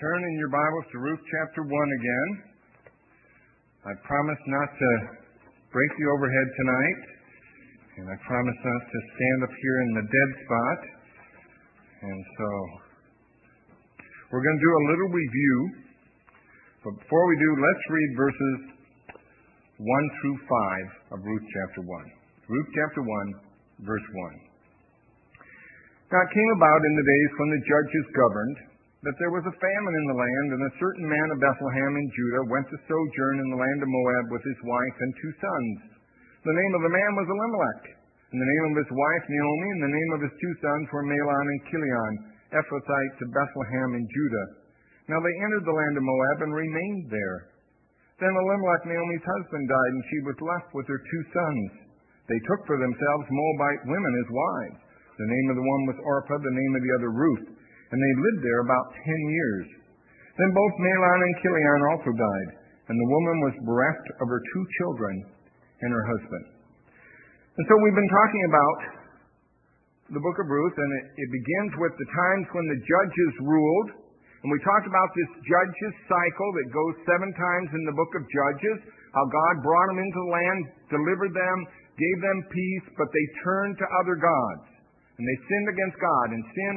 Turn in your Bibles to Ruth chapter 1 again. I promise not to break the overhead tonight, and I promise not to stand up here in the dead spot. And so, we're going to do a little review. But before we do, let's read verses 1 through 5 of Ruth chapter 1. Ruth chapter 1, verse 1. Now it came about in the days when the judges governed that there was a famine in the land, and a certain man of Bethlehem in Judah went to sojourn in the land of Moab with his wife and 2 sons. The name of the man was Elimelech, and the name of his wife Naomi, and the name of his 2 sons were Mahlon and Chilion, Ephrathites of Bethlehem in Judah. Now they entered the land of Moab and remained there. Then Elimelech, Naomi's husband, died, and she was left with her 2 sons. They took for themselves Moabite women as wives. The name of the one was Orpah, the name of the other Ruth, and they lived there about 10 years. Then both Mahlon and Chilion also died, and the woman was bereft of her 2 children and her husband. And so we've been talking about the book of Ruth, and it begins with the times when the judges ruled. And we talked about this judges cycle that goes 7 times in the book of Judges, how God brought them into the land, delivered them, gave them peace, but they turned to other gods. And they sinned against God. And sin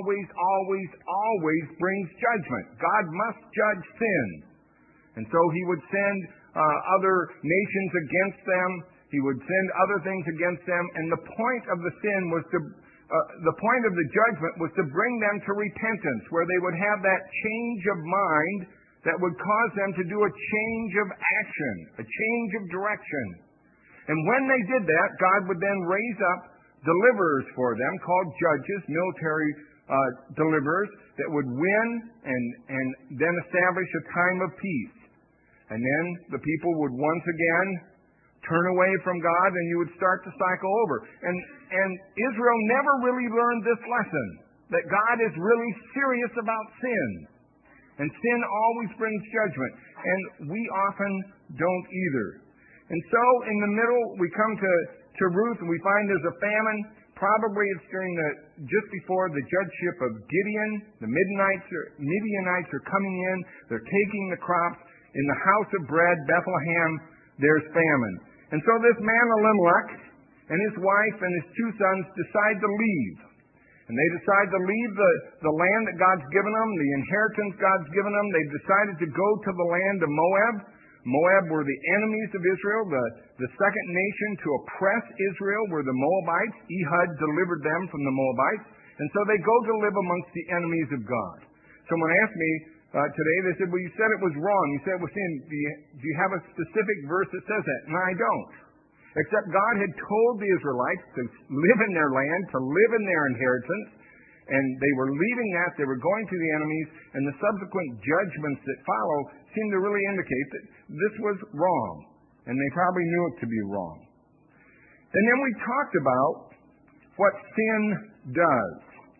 always brings judgment. God must judge sin. And so He would send other nations against them. He would send other things against them. And the point of the sin was the point of the judgment was to bring them to repentance, where they would have that change of mind that would cause them to do a change of action, a change of direction. And when they did that, God would then raise up deliverers for them, called judges, military deliverers, that would win and then establish a time of peace. And then the people would once again turn away from God, and you would start to cycle over. And Israel never really learned this lesson, that God is really serious about sin. And sin always brings judgment. And we often don't either. And so in the middle, we come to Ruth, and we find there's a famine. Probably it's during just before the judgeship of Gideon. The Midianites are coming in. They're taking the crops. In the house of bread, Bethlehem, there's famine. And so this man Elimelech and his wife and his 2 sons decide to leave. And they decide to leave the land that God's given them, the inheritance God's given them. They decided to go to the land of Moab. Moab were the enemies of Israel. The second nation to oppress Israel were the Moabites. Ehud delivered them from the Moabites. And so they go to live amongst the enemies of God. Someone asked me today, they said, well, you said it was wrong. You said it was sin. Do you have a specific verse that says that? And I don't. Except God had told the Israelites to live in their land, to live in their inheritance. And they were leaving that, they were going to the enemies, and the subsequent judgments that follow seem to really indicate that this was wrong. And they probably knew it to be wrong. And then we talked about what sin does.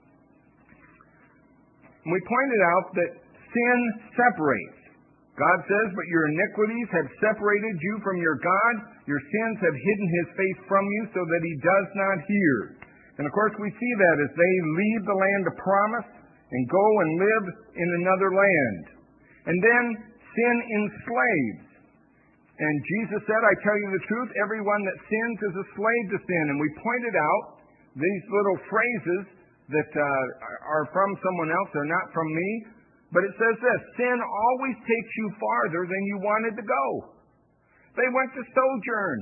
And we pointed out that sin separates. God says, but your iniquities have separated you from your God. Your sins have hidden His face from you so that He does not hear. And of course we see that as they leave the land of promise and go and live in another land. And then sin enslaves. And Jesus said, I tell you the truth, everyone that sins is a slave to sin. And we pointed out these little phrases that are from someone else, they're not from me. But it says this, sin always takes you farther than you wanted to go. They went to sojourn.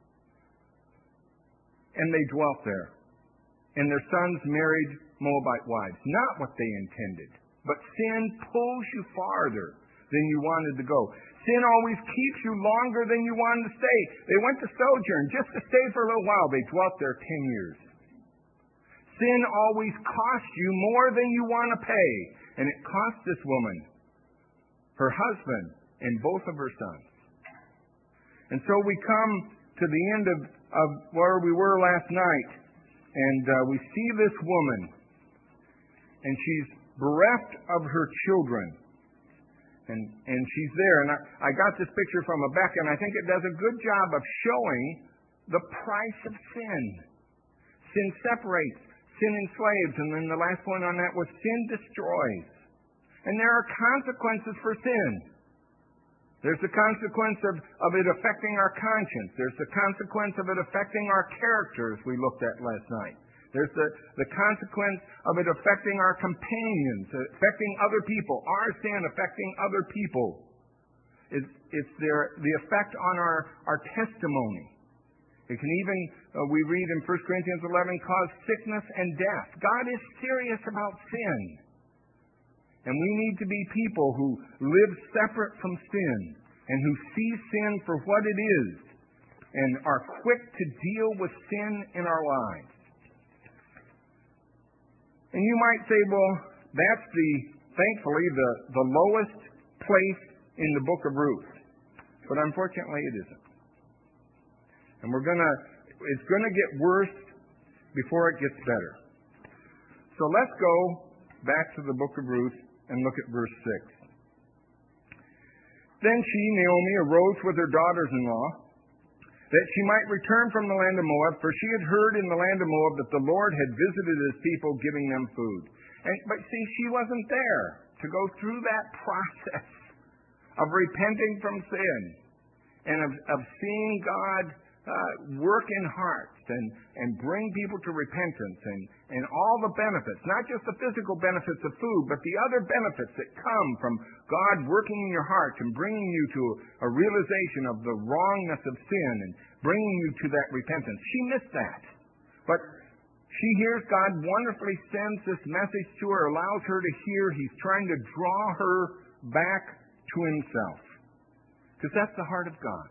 And they dwelt there. And their sons married Moabite wives. Not what they intended. But sin pulls you farther than you wanted to go. Sin always keeps you longer than you wanted to stay. They went to sojourn just to stay for a little while. They dwelt there 10 years. Sin always costs you more than you want to pay. And it cost this woman, her husband, and both of her sons. And so we come to the end of where we were last night. And we see this woman, and she's bereft of her children. And she's there. And I got this picture from Rebecca, and I think it does a good job of showing the price of sin. Sin separates. Sin enslaves. And then the last point on that was sin destroys. And there are consequences for sin. There's the consequence of it affecting our conscience. There's the consequence of it affecting our character, as we looked at last night. There's the consequence of it affecting our companions, affecting other people. Our sin affecting other people. It's the effect on our testimony. It can even, we read in 1 Corinthians 11, cause sickness and death. God is serious about sin. And we need to be people who live separate from sin and who see sin for what it is and are quick to deal with sin in our lives. And you might say, well, that's thankfully, the lowest place in the book of Ruth. But unfortunately, it isn't. And it's going to get worse before it gets better. So let's go back to the book of Ruth and look at verse 6. Then she, Naomi, arose with her daughters-in-law, that she might return from the land of Moab, for she had heard in the land of Moab that the Lord had visited his people, giving them food. But see, she wasn't there to go through that process of repenting from sin and of seeing God work in hearts and bring people to repentance and all the benefits, not just the physical benefits of food, but the other benefits that come from God working in your heart and bringing you to a realization of the wrongness of sin and bringing you to that repentance. She missed that. But she hears God wonderfully sends this message to her, allows her to hear. He's trying to draw her back to himself. Because that's the heart of God.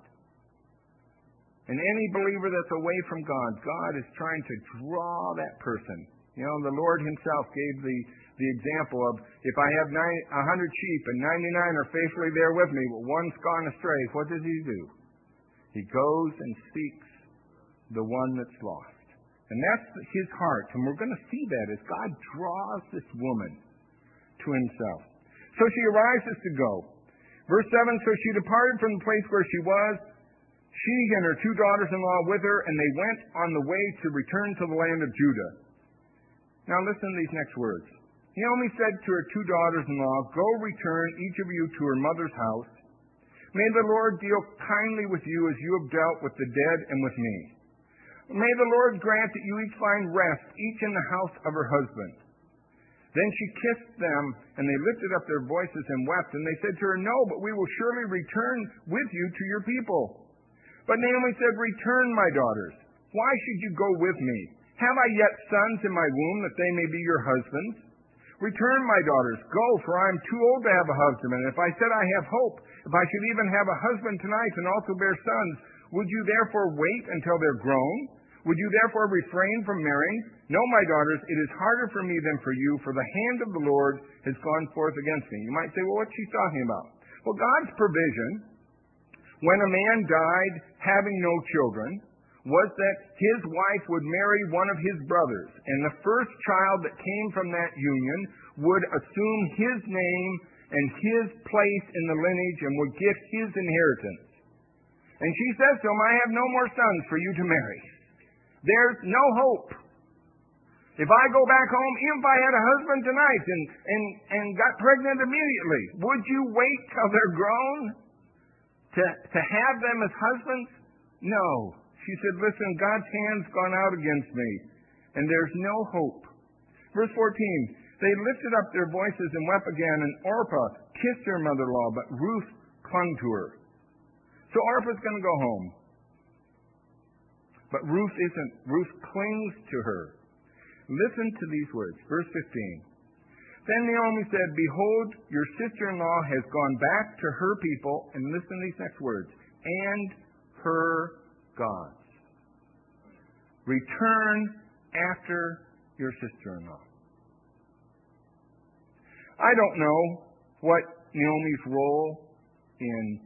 And any believer that's away from God, God is trying to draw that person. You know, the Lord himself gave the example of, if I have 100 sheep and 99 are faithfully there with me, but one's gone astray, what does he do? He goes and seeks the one that's lost. And that's his heart. And we're going to see that as God draws this woman to himself. So she arises to go. Verse 7, so she departed from the place where she was, she and her two daughters-in-law with her, and they went on the way to return to the land of Judah. Now listen to these next words. Naomi said to her two daughters-in-law, go return, each of you, to her mother's house. May the Lord deal kindly with you as you have dealt with the dead and with me. May the Lord grant that you each find rest, each in the house of her husband. Then she kissed them, and they lifted up their voices and wept, and they said to her, no, but we will surely return with you to your people. But Naomi said, return, my daughters. Why should you go with me? Have I yet sons in my womb that they may be your husbands? Return, my daughters. Go, for I am too old to have a husband. And if I said I have hope, if I should even have a husband tonight and also bear sons, would you therefore wait until they're grown? Would you therefore refrain from marrying? No, my daughters, it is harder for me than for you, for the hand of the Lord has gone forth against me. You might say, well, what's she talking about? Well, God's provision, when a man died having no children, was that his wife would marry one of his brothers, and the first child that came from that union would assume his name and his place in the lineage and would get his inheritance. And she says to him, I have no more sons for you to marry. There's no hope. If I go back home, even if I had a husband tonight and got pregnant immediately, would you wait till they're grown to have them as husbands? No. She said, listen, God's hand's gone out against me, and there's no hope. Verse 14, they lifted up their voices and wept again, and Orpah kissed her mother-in-law, but Ruth clung to her. So Orpah's going to go home. But Ruth isn't. Ruth clings to her. Listen to these words. Verse 15. Then Naomi said, behold, your sister-in-law has gone back to her people, and listen to these next words, and her gods. Return after your sister-in-law. I don't know what Naomi's role in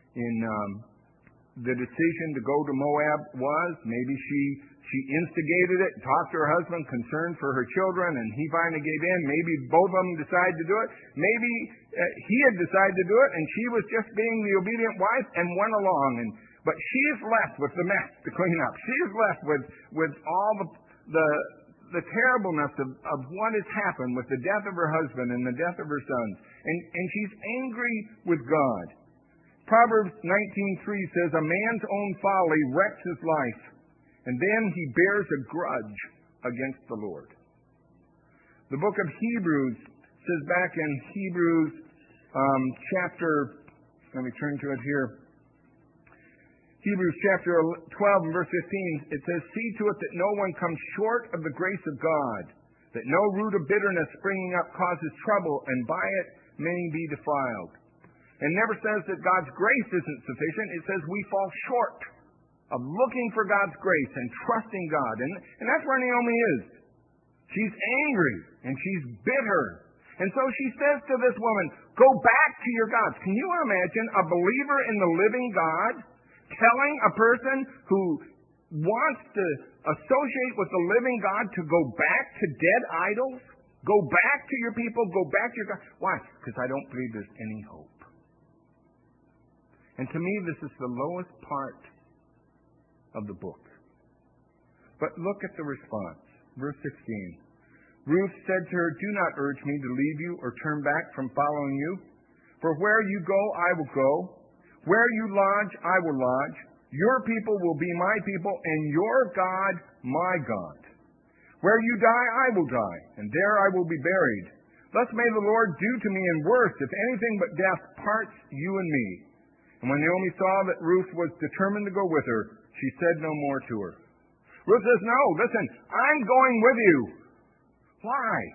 the decision to go to Moab was. Maybe she instigated it, talked to her husband, concerned for her children, and he finally gave in. Maybe both of them decided to do it. Maybe he had decided to do it, and she was just being the obedient wife and went along. But she is left with the mess to clean up. She is left with all the terribleness of what has happened with the death of her husband and the death of her sons. And she's angry with God. Proverbs 19:3 says, "A man's own folly wrecks his life, and then he bears a grudge against the Lord." The book of Hebrews says back in Hebrews let me turn to it here. Hebrews chapter 12 and verse 15, it says, "See to it that no one comes short of the grace of God, that no root of bitterness springing up causes trouble, and by it many be defiled." And never says that God's grace isn't sufficient. It says we fall short of looking for God's grace and trusting God. And that's where Naomi is. She's angry and she's bitter. And so she says to this woman, "Go back to your gods." Can you imagine a believer in the living God telling a person who wants to associate with the living God to go back to dead idols? Go back to your people, go back to your God. Why? Because I don't believe there's any hope. And to me, this is the lowest part of the book. But look at the response. Verse 16. Ruth said to her, "Do not urge me to leave you or turn back from following you. For where you go, I will go. Where you lodge, I will lodge. Your people will be my people, and your God, my God. Where you die, I will die, and there I will be buried. Thus may the Lord do to me and worse, if anything but death parts you and me." And when Naomi saw that Ruth was determined to go with her, she said no more to her. Ruth says, "No, listen, I'm going with you." Why?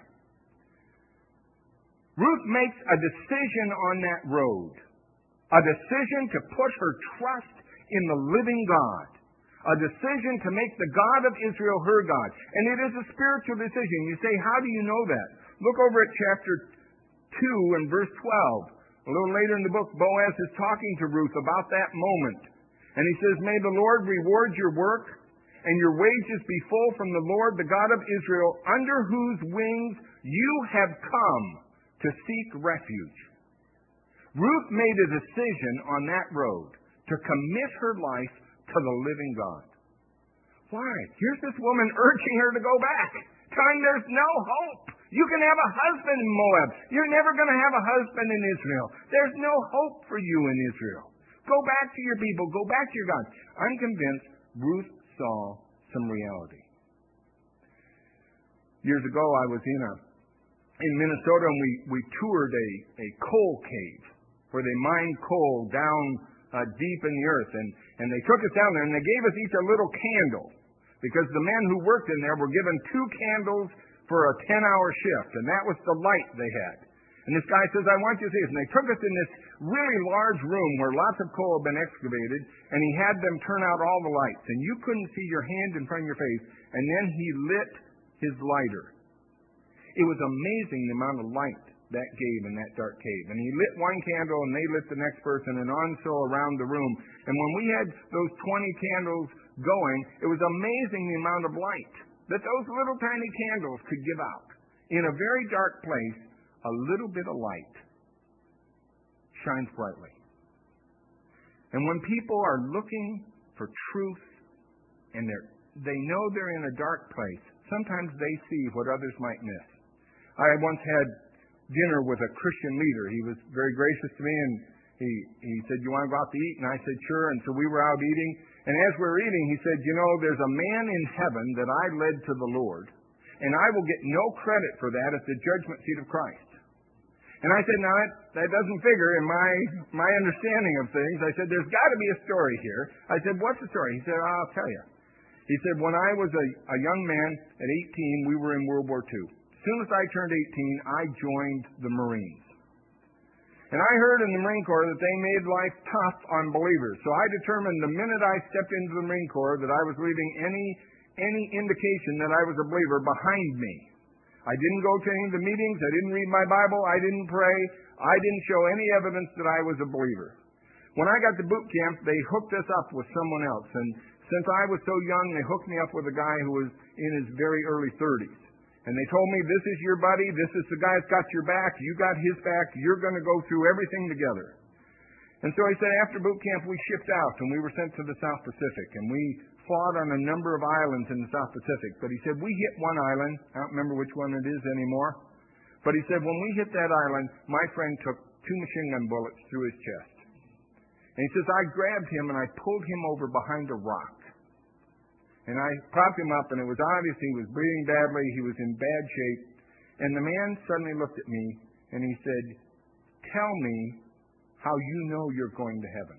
Ruth makes a decision on that road. A decision to put her trust in the living God. A decision to make the God of Israel her God. And it is a spiritual decision. You say, how do you know that? Look over at chapter 2 and verse 12. A little later in the book, Boaz is talking to Ruth about that moment. And he says, "May the Lord reward your work, and your wages be full from the Lord, the God of Israel, under whose wings you have come to seek refuge." Ruth made a decision on that road to commit her life to the living God. Why? Here's this woman urging her to go back, telling there's no hope. You can have a husband in Moab. You're never going to have a husband in Israel. There's no hope for you in Israel. Go back to your people. Go back to your God. I'm convinced Ruth saw some reality. Years ago, I was in Minnesota, and we toured a coal cave where they mined coal down deep in the earth. And they took us down there, and they gave us each a little candle because the men who worked in there were given 2 candles for a 10-hour shift, and that was the light they had. And this guy says, "I want you to see this." And they took us in this really large room where lots of coal had been excavated, and he had them turn out all the lights. And you couldn't see your hand in front of your face. And then he lit his lighter. It was amazing the amount of light that gave in that dark cave. And he lit one candle, and they lit the next person, and on so around the room. And when we had those 20 candles going, it was amazing the amount of light that those little tiny candles could give out. In a very dark place, a little bit of light shines brightly. And when people are looking for truth and they know they're in a dark place, sometimes they see what others might miss. I once had dinner with a Christian leader. He was very gracious to me, and he said, "You want to go out to eat?" And I said, "Sure." And so we were out eating. And as we were eating, he said, "You know, there's a man in heaven that I led to the Lord, and I will get no credit for that at the judgment seat of Christ." And I said, "Now, that doesn't figure in my understanding of things." I said, "There's got to be a story here." I said, "What's the story?" He said, "I'll tell you." He said, "When I was a young man at 18, we were in World War II. As soon as I turned 18, I joined the Marines. And I heard in the Marine Corps that they made life tough on believers. So I determined the minute I stepped into the Marine Corps that I was leaving any indication that I was a believer behind me. I didn't go to any of the meetings. I didn't read my Bible. I didn't pray. I didn't show any evidence that I was a believer. When I got to boot camp, they hooked us up with someone else. And since I was so young, they hooked me up with a guy who was in his very early 30s. And they told me, "This is your buddy. This is the guy that's got your back. You got his back. You're going to go through everything together." And so he said, after boot camp, we shipped out, and we were sent to the South Pacific. And we fought on a number of islands in the South Pacific. But he said, we hit one island. I don't remember which one it is anymore. But he said, when we hit that island, my friend took 2 machine gun bullets through his chest. And he says, I grabbed him and I pulled him over behind a rock. And I propped him up, and it was obvious he was bleeding badly. He was in bad shape. And the man suddenly looked at me, and he said, tell me how you know you're going to heaven.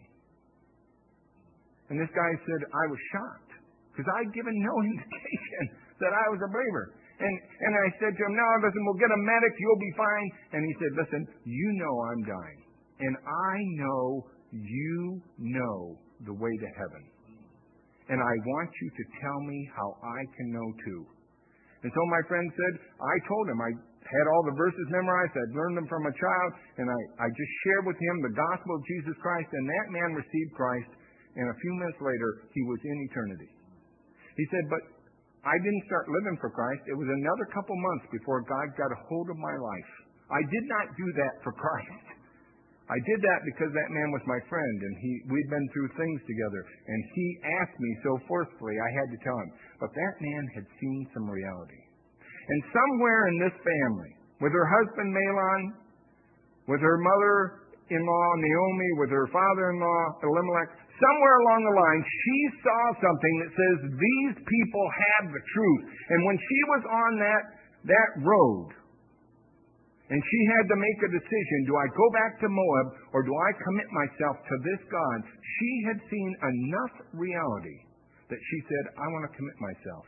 And this guy said, I was shocked, because I'd given no indication that I was a believer. And I said to him, no, listen, we'll get a medic, you'll be fine. And he said, listen, you know I'm dying. And I know you know the way to heaven. And I want you to tell me how I can know too. And so my friend said, I told him, I had all the verses memorized, I'd learned them from a child, and I just shared with him the gospel of Jesus Christ, and that man received Christ, and a few minutes later, he was in eternity. He said, but I didn't start living for Christ. It was another couple months before God got a hold of my life. I did not do that for Christ. I did that because that man was my friend, and we'd been through things together. And he asked me so forcefully, I had to tell him. But that man had seen some reality. And somewhere in this family, with her husband Mahlon, with her mother-in-law Naomi, with her father-in-law Elimelech, somewhere along the line, she saw something that says these people have the truth. And when she was on that road, and she had to make a decision, do I go back to Moab or do I commit myself to this God? She had seen enough reality that she said, I want to commit myself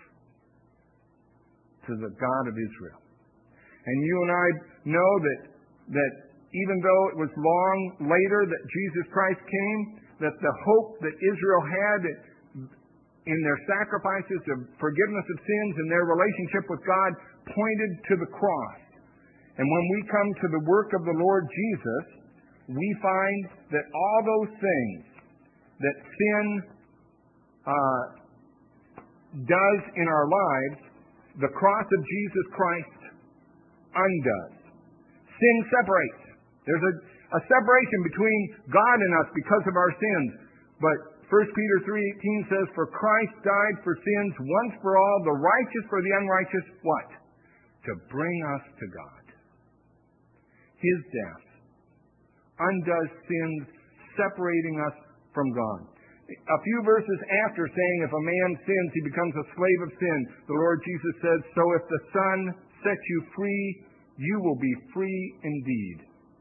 to the God of Israel. And you and I know that even though it was long later that Jesus Christ came, that the hope that Israel had in their sacrifices of forgiveness of sins and their relationship with God pointed to the cross. And when we come to the work of the Lord Jesus, we find that all those things that sin does in our lives, the cross of Jesus Christ undoes. Sin separates. There's a separation between God and us because of our sins. But 1 Peter 3:18 says, for Christ died for sins once for all, the righteous for the unrighteous, what? To bring us to God. His death undoes sins, separating us from God. A few verses after saying, if a man sins, he becomes a slave of sin, the Lord Jesus says, so if the Son sets you free, you will be free indeed.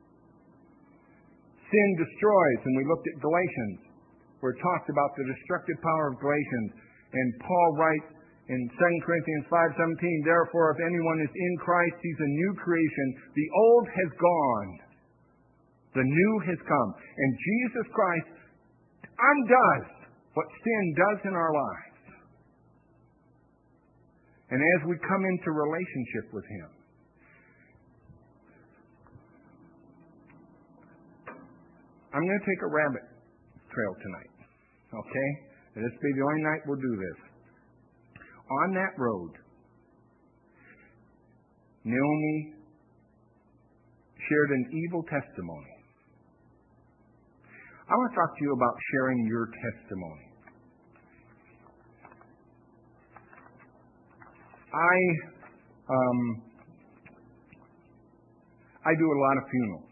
Sin destroys, and we looked at Galatians, where it talks about the destructive power of Galatians. And Paul writes in 2 Corinthians 5:17, therefore, if anyone is in Christ, he's a new creation. The old has gone. The new has come. And Jesus Christ undoes what sin does in our lives. And as we come into relationship with Him, I'm going to take a rabbit trail tonight. Okay? This will be the only night we'll do this. On that road, Naomi shared an evil testimony. I want to talk to you about sharing your testimony. I do a lot of funerals.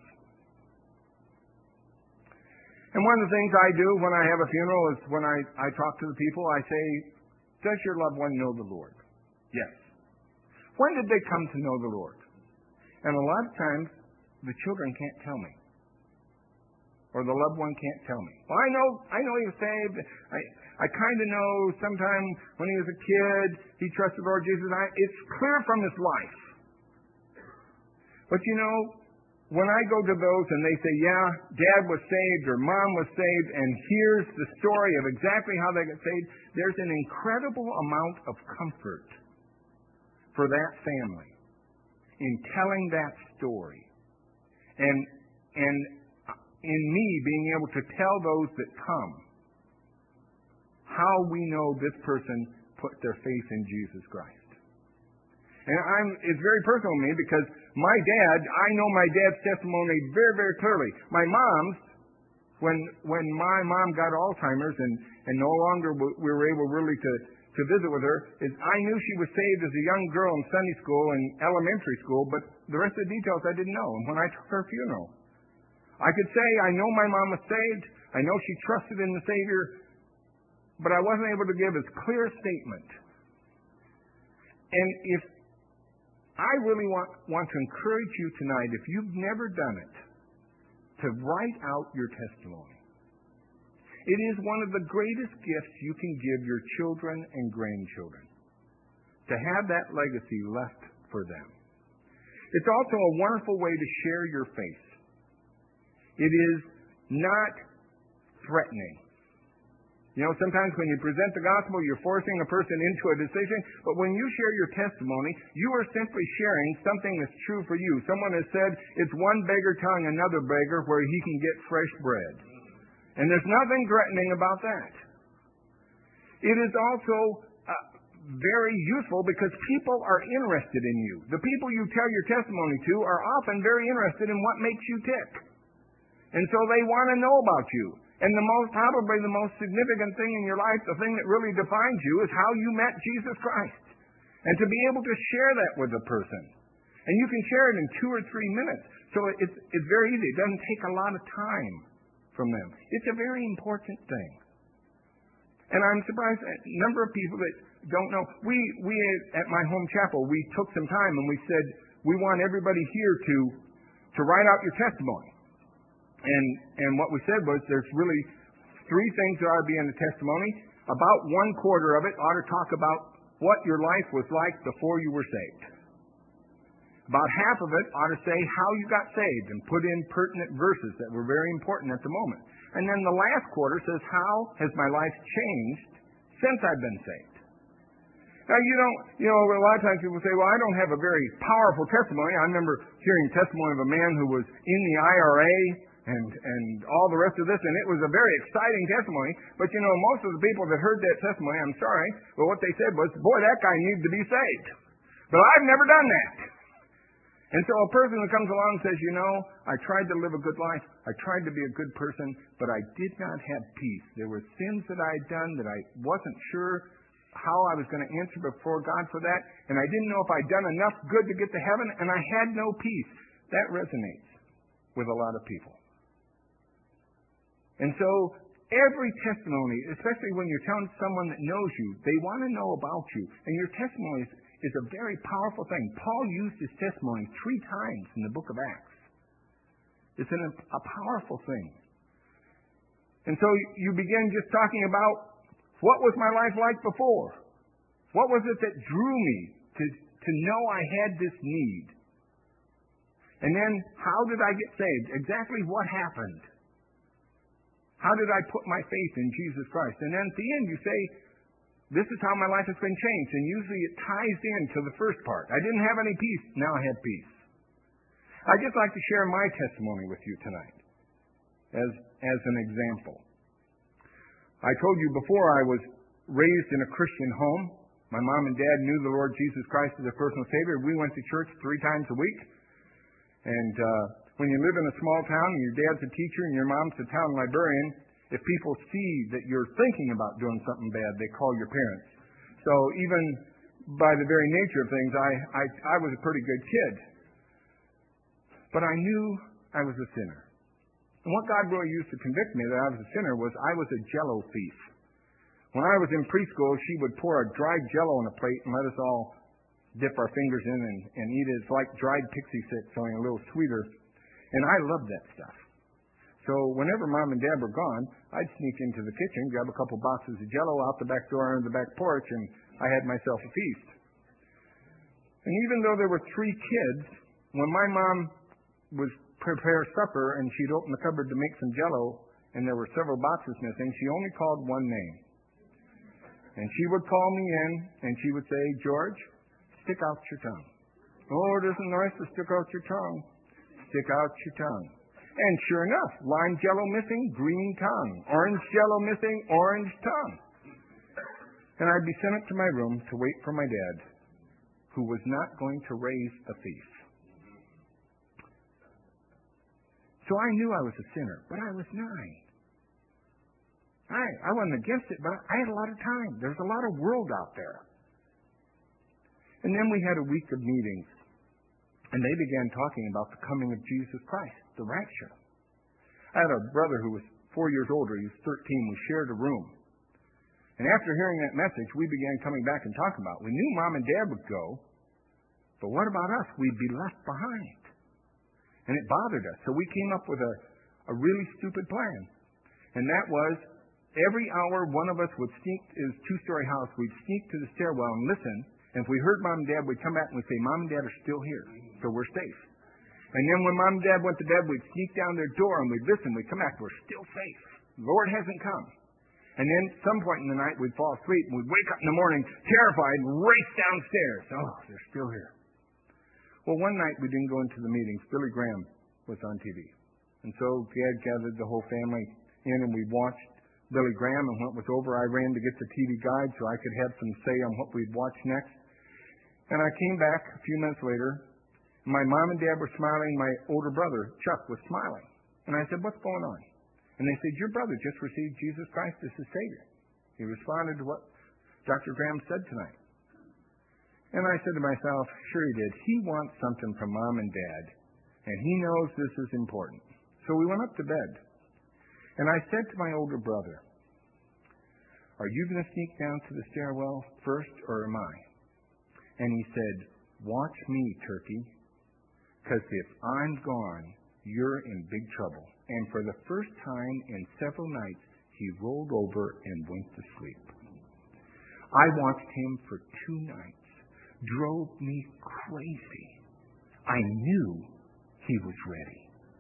And one of the things I do when I have a funeral is when I talk to the people, I say, does your loved one know the Lord? Yes. When did they come to know the Lord? And a lot of times, the children can't tell me. Or the loved one can't tell me. Well, I know he was saved. I kind of know sometime when he was a kid, he trusted the Lord Jesus. It's clear from his life. But you know, when I go to those and they say, yeah, Dad was saved or Mom was saved, and here's the story of exactly how they got saved, there's an incredible amount of comfort for that family in telling that story. And in me being able to tell those that come how we know this person put their faith in Jesus Christ. And it's very personal to me because my dad, I know my dad's testimony very, very clearly. My mom's, When my mom got Alzheimer's and no longer we were able really to visit with her, is I knew she was saved as a young girl in Sunday school and elementary school, but the rest of the details I didn't know. And when I took her funeral, I could say I know my mom was saved, I know she trusted in the Savior, but I wasn't able to give as clear a statement. And if I really want to encourage you tonight, if you've never done it, to write out your testimony. It is one of the greatest gifts you can give your children and grandchildren, to have that legacy left for them. It's also a wonderful way to share your faith. It is not threatening. You know, sometimes when you present the gospel, you're forcing a person into a decision, but when you share your testimony, you are simply sharing something that's true for you. Someone has said, it's one beggar telling another beggar where he can get fresh bread. And there's nothing threatening about that. It is also very useful because people are interested in you. The people you tell your testimony to are often very interested in what makes you tick. And so they want to know about you. And probably the most significant thing in your life, the thing that really defines you, is how you met Jesus Christ. And to be able to share that with a person. And you can share it in 2 or 3 minutes. So it's very easy. It doesn't take a lot of time from them. It's a very important thing. And I'm surprised at a number of people that don't know. We at my home chapel, we took some time and we said, we want everybody here to write out your testimony. And what we said was there's really 3 things that ought to be in the testimony. About 1/4 of it ought to talk about what your life was like before you were saved. About half of it ought to say how you got saved and put in pertinent verses that were very important at the moment. And then the last quarter says, how has my life changed since I've been saved? Now, a lot of times people say, well, I don't have a very powerful testimony. I remember hearing testimony of a man who was in the IRA and all the rest of this, and it was a very exciting testimony. But, most of the people that heard that testimony, I'm sorry, but what they said was, boy, that guy needs to be saved. But I've never done that. And so a person who comes along and says, I tried to live a good life, I tried to be a good person, but I did not have peace. There were sins that I had done that I wasn't sure how I was going to answer before God for that, and I didn't know if I'd done enough good to get to heaven, and I had no peace. That resonates with a lot of people. And so every testimony, especially when you're telling someone that knows you, they want to know about you. And your testimony is a very powerful thing. Paul used his testimony 3 times in the book of Acts. It's a powerful thing. And so you begin just talking about, what was my life like before? What was it that drew me to know I had this need? And then, how did I get saved? Exactly what happened? How did I put my faith in Jesus Christ? And then at the end you say, this is how my life has been changed. And usually it ties into the first part. I didn't have any peace. Now I have peace. I'd just like to share my testimony with you tonight as an example. I told you before I was raised in a Christian home. My mom and dad knew the Lord Jesus Christ as their personal Savior. We went to church 3 times a week. And when you live in a small town and your dad's a teacher and your mom's a town librarian, if people see that you're thinking about doing something bad, they call your parents. So even by the very nature of things, I was a pretty good kid. But I knew I was a sinner. And what God really used to convict me that I was a sinner was I was a Jell-O thief. When I was in preschool, she would pour a dried Jell-O on a plate and let us all dip our fingers in and eat it. It's like dried pixie sticks, only a little sweeter. And I loved that stuff. So whenever Mom and Dad were gone, I'd sneak into the kitchen, grab a couple boxes of Jell-O out the back door under the back porch, and I had myself a feast. And even though there were 3 kids, when my mom would prepare supper and she'd open the cupboard to make some Jell-O, and there were several boxes missing, she only called one name. And she would call me in, and she would say, George, stick out your tongue. Oh, it isn't nice to stick out your tongue. Stick out your tongue. And sure enough, lime Jell-O missing, green tongue. Orange Jell-O missing, orange tongue. And I'd be sent up to my room to wait for my dad, who was not going to raise a thief. So I knew I was a sinner, but I was 9. I wasn't against it, but I had a lot of time. There's a lot of world out there. And then we had a week of meetings, and they began talking about the coming of Jesus Christ, the rapture. I had a brother who was 4 years older. He was 13. We shared a room. And after hearing that message, we began coming back and talking about it. We knew Mom and Dad would go, but what about us? We'd be left behind. And it bothered us. So we came up with a really stupid plan. And that was, every hour one of us would sneak to his two-story house. We'd sneak to the stairwell and listen. And if we heard Mom and Dad, we'd come back and we'd say, Mom and Dad are still here, so we're safe. And then when Mom and Dad went to bed, we'd sneak down their door and we'd listen. We'd come back, we're still safe. The Lord hasn't come. And then some point in the night, we'd fall asleep and we'd wake up in the morning terrified and race downstairs. Oh, they're still here. Well, one night we didn't go into the meetings. Billy Graham was on TV. And so Dad gathered the whole family in and we watched Billy Graham, and when it was over, I ran to get the TV guide so I could have some say on what we'd watch next. And I came back a few minutes later. My mom and dad were smiling. My older brother, Chuck, was smiling. And I said, what's going on? And they said, your brother just received Jesus Christ as his Savior. He responded to what Dr. Graham said tonight. And I said to myself, sure he did. He wants something from Mom and Dad, and he knows this is important. So we went up to bed. And I said to my older brother, are you going to sneak down to the stairwell first, or am I? And he said, watch me, Turkey, because if I'm gone, you're in big trouble. And for the first time in several nights, he rolled over and went to sleep. I watched him for 2 nights. Drove me crazy. I knew he was ready.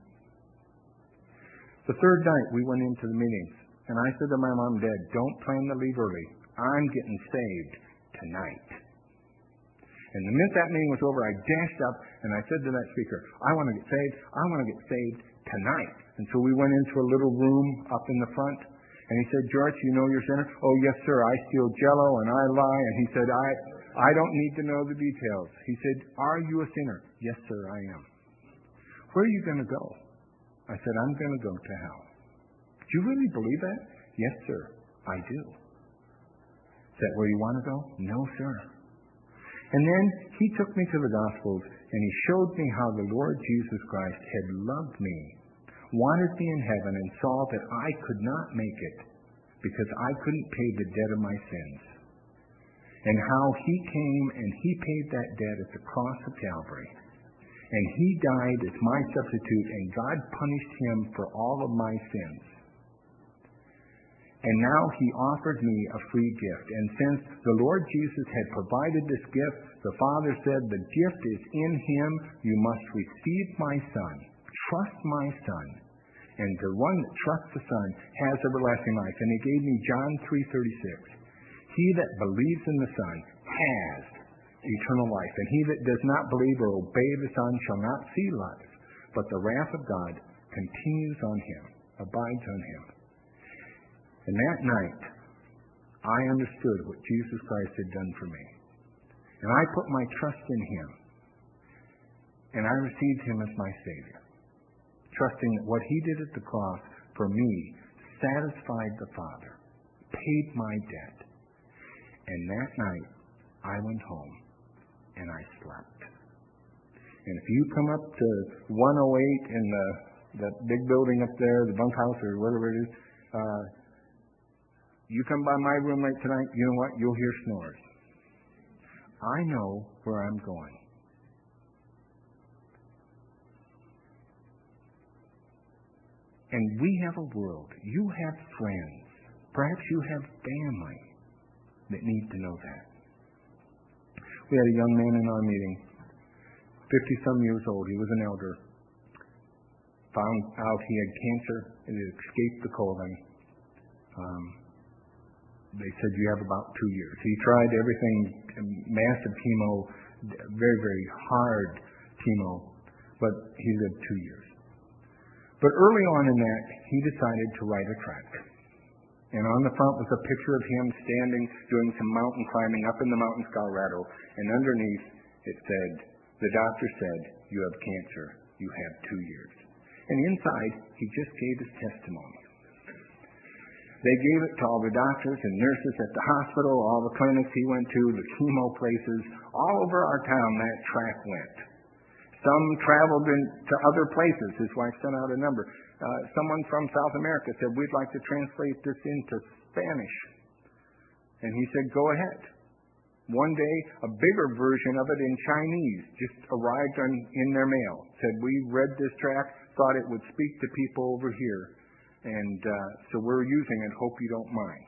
The third night, we went into the meetings, and I said to my mom and dad, don't plan to leave early. I'm getting saved tonight. And the minute that meeting was over, I dashed up, and I said to that speaker, I want to get saved. I want to get saved tonight. And so we went into a little room up in the front, and he said, George, you know you're a sinner? Oh, yes, sir. I steal Jell-O, and I lie. And he said, I don't need to know the details. He said, are you a sinner? Yes, sir, I am. Where are you going to go? I said, I'm going to go to hell. Do you really believe that? Yes, sir, I do. Is that where you want to go? No, sir. And then he took me to the Gospels, and he showed me how the Lord Jesus Christ had loved me, wanted me in heaven, and saw that I could not make it because I couldn't pay the debt of my sins. And how he came and he paid that debt at the cross of Calvary. And he died as my substitute, and God punished him for all of my sins. And now he offered me a free gift. And since the Lord Jesus had provided this gift, the Father said, the gift is in him. You must receive my Son. Trust my Son. And the one that trusts the Son has everlasting life. And he gave me John 3:36. He that believes in the Son has eternal life. And he that does not believe or obey the Son shall not see life, but the wrath of God continues on him, abides on him. And that night, I understood what Jesus Christ had done for me. And I put my trust in him. And I received him as my Savior, trusting that what he did at the cross for me satisfied the Father, paid my debt. And that night, I went home and I slept. And if you come up to 108 in that big building up there, the bunkhouse or whatever it is, you come by my room late tonight, you know what? You'll hear snores. I know where I'm going. And we have a world. You have friends. Perhaps you have family that need to know that. We had a young man in our meeting, 50-some years old. He was an elder. Found out he had cancer. It had escaped the colon. They said, you have about 2 years. He tried everything, massive chemo, very, very hard chemo, but he lived 2 years. But early on in that, he decided to write a tract. And on the front was a picture of him standing, doing some mountain climbing up in the mountains, Colorado. And underneath, it said, the doctor said, you have cancer. You have 2 years. And inside, he just gave his testimony. They gave it to all the doctors and nurses at the hospital, all the clinics he went to, the chemo places. All over our town that tract went. Some traveled to other places. His wife sent out a number. Someone from South America said, we'd like to translate this into Spanish. And he said, go ahead. One day, a bigger version of it in Chinese just arrived in their mail. Said, we read this tract, thought it would speak to people over here. And so we're using it. Hope you don't mind.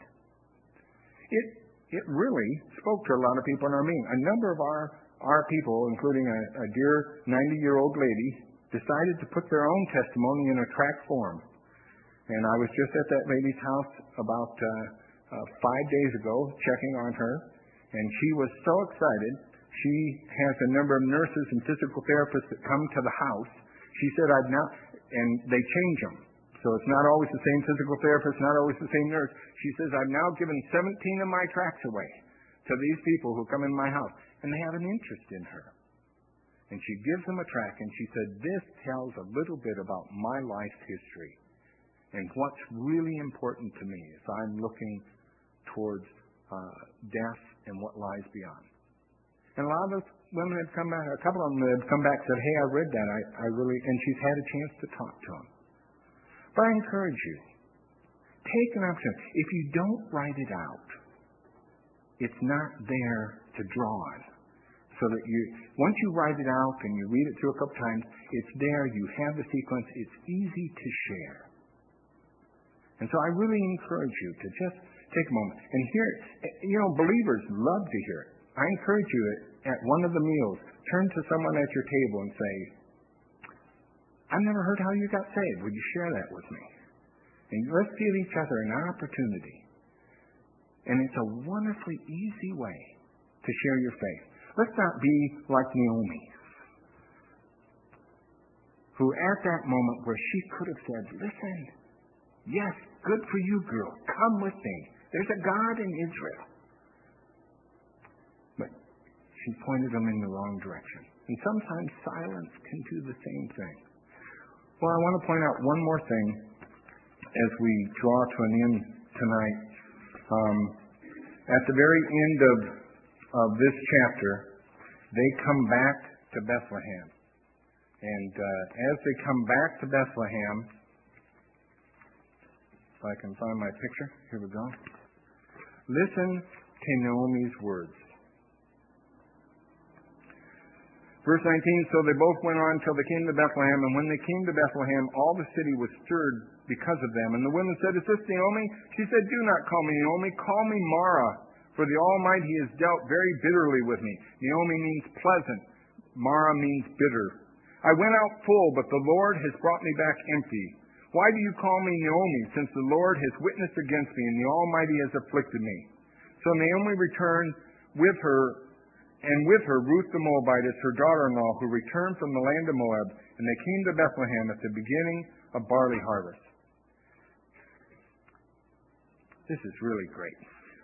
It really spoke to a lot of people in our meeting. A number of our people, including a dear 90-year-old lady, decided to put their own testimony in a tract form. And I was just at that lady's house about 5 days ago, checking on her, and she was so excited. She has a number of nurses and physical therapists that come to the house. She said, and they change them. So it's not always the same physical therapist, not always the same nurse. She says, I've now given 17 of my tracts away to these people who come in my house. And they have an interest in her. And she gives them a tract, and she said, this tells a little bit about my life's history and what's really important to me as I'm looking towards death and what lies beyond. And a lot of those women had come back, a couple of them had come back and said, hey, I read that. I really, and she's had a chance to talk to them. But I encourage you, take an opportunity. If you don't write it out, it's not there to draw on. So that once you write it out and you read it through a couple times, it's there, you have the sequence, it's easy to share. And so I really encourage you to just take a moment and hear it. Believers love to hear it. I encourage you at one of the meals, turn to someone at your table and say, I've never heard how you got saved. Would you share that with me? And let's give each other an opportunity. And it's a wonderfully easy way to share your faith. Let's not be like Naomi, who at that moment where she could have said, listen, yes, good for you, girl. Come with me. There's a God in Israel. But she pointed them in the wrong direction. And sometimes silence can do the same thing. Well, I want to point out one more thing as we draw to an end tonight. At the very end of this chapter, they come back to Bethlehem. And as they come back to Bethlehem, if I can find my picture, here we go. Listen to Naomi's words. Verse 19, so they both went on till they came to Bethlehem, and when they came to Bethlehem, all the city was stirred because of them. And the women said, is this Naomi? She said, do not call me Naomi, call me Mara, for the Almighty has dealt very bitterly with me. Naomi means pleasant. Mara means bitter. I went out full, but the Lord has brought me back empty. Why do you call me Naomi, since the Lord has witnessed against me, and the Almighty has afflicted me? So Naomi returned with her, and with her Ruth the Moabitess, her daughter-in-law, who returned from the land of Moab, and they came to Bethlehem at the beginning of barley harvest. This is really great.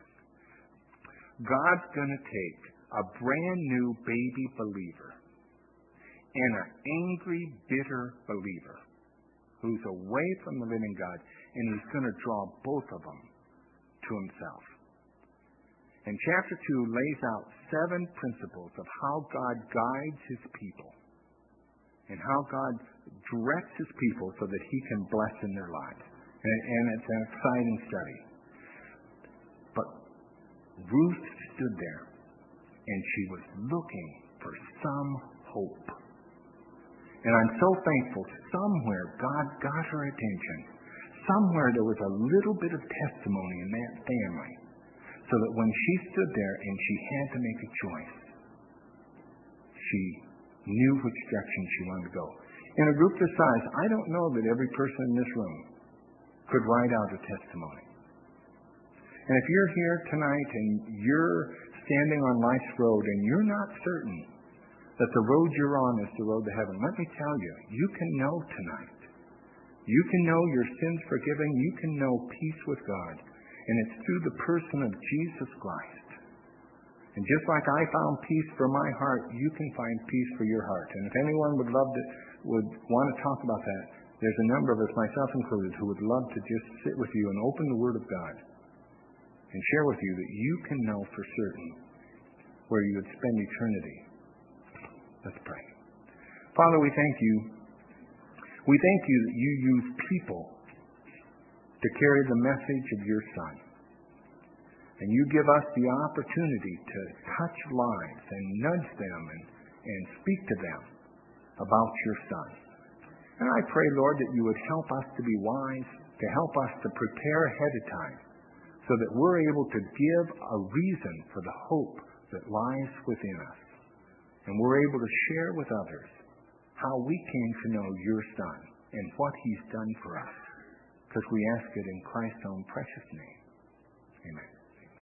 God's going to take a brand new baby believer and an angry, bitter believer who's away from the living God, and he's going to draw both of them to himself. And chapter 2 lays out 7 principles of how God guides his people and how God directs his people so that he can bless in their lives. And it's an exciting study. But Ruth stood there, and she was looking for some hope. And I'm so thankful somewhere God got her attention. Somewhere there was a little bit of testimony in that family, so that when she stood there and she had to make a choice, she knew which direction she wanted to go. In a group this size, I don't know that every person in this room could write out a testimony. And if you're here tonight and you're standing on life's road and you're not certain that the road you're on is the road to heaven, let me tell you, you can know tonight. You can know your sins forgiven. You can know peace with God. And it's through the person of Jesus Christ. And just like I found peace for my heart, you can find peace for your heart. And if anyone would want to talk about that, There's a number of us, myself included, who would love to just sit with you and open the Word of God and share with you that you can know for certain where you would spend eternity. Let's pray. Father, we thank you. We thank you that you use people to carry the message of your Son. And you give us the opportunity to touch lives and nudge them and speak to them about your Son. And I pray, Lord, that you would help us to be wise, to help us to prepare ahead of time, so that we're able to give a reason for the hope that lies within us. And we're able to share with others how we came to know your Son and what he's done for us. Because we ask it in Christ's own precious name. Amen.